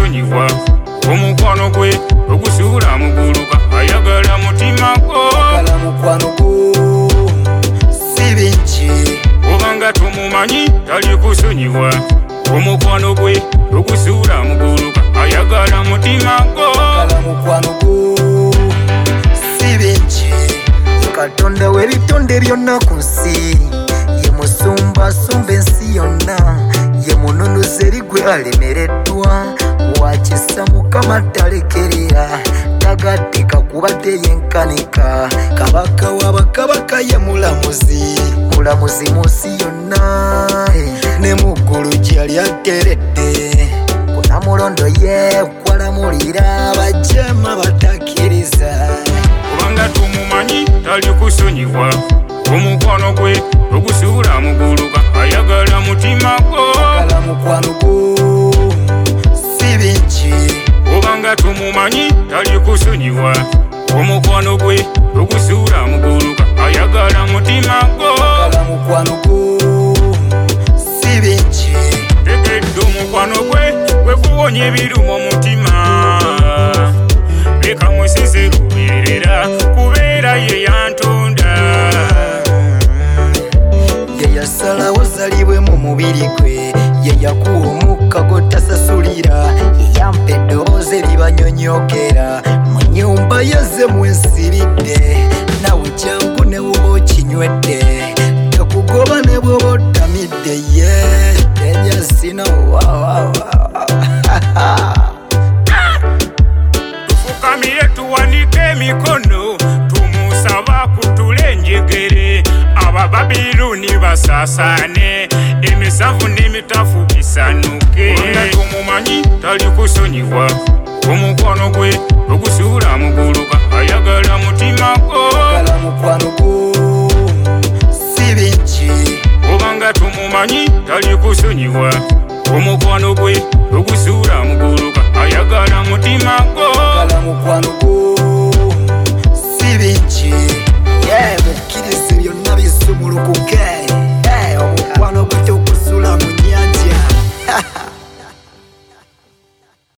kusonyiwa omukwano gwe ogusuula muguluka ayagala mutima gwo ayagala mukwano gwo si bingi obanga tumumanyi tali kusonyiwa omukwano gwe ogusuula muguluka ayagala mutima gwo ayagala mukwano gwo si bingi Katonda w'ebitonde byonna ku nsi ye musumba asumba ensi yonna ye mununuzi eri gwe alemereddwa wakisa Mukama talekerera tagattika kubadde yenkanika kabaka w'abakabaka ye mulamuzi mu nsi yonna ne mu ggulu gye yali ateredde kunamulondo ye kwalamulira abajema batakkiriza obanga tumumanyi tali kusonyiwa omukwano gwe ogusuula muguluka ayagala mutima gwo ayagala mukwano gwo si bingi obanga tumumanyi tali kusonyiwa omukwano gwe ogusuula muguluka ayagala mutima gwo ayagala mukwano gwo si bingi tegedde omukwano gwe gwe guwonya ebirumu omutima leka musize lubeerera kubeera ye yantonda ye yasalawo zalibwe mu mubiri gwe ye yakuwa omukka gotasasulira ye yampa eddoboozi eribanyonyokera mu nnyumba yazze mwensiridde nawe kyangu ne bwoba okinywedde tekugoba ne bwoba otamidde ye tenyasina tufukamire tuwanike emikono tumusaba kutula enjegere abababiruuni basaasaane emisanvu n'emitafu bisanuke nga tumumanyi tali kusonyiwa omukwano gwe ogusuula muguluka ayagala mutima gwo ayagala mukwano gwo si bingi obanga tumumanyi tali kusonyiwa omukwano gwe ogusuula muguluka ayagala mutima gwo ayagala mukwano gwo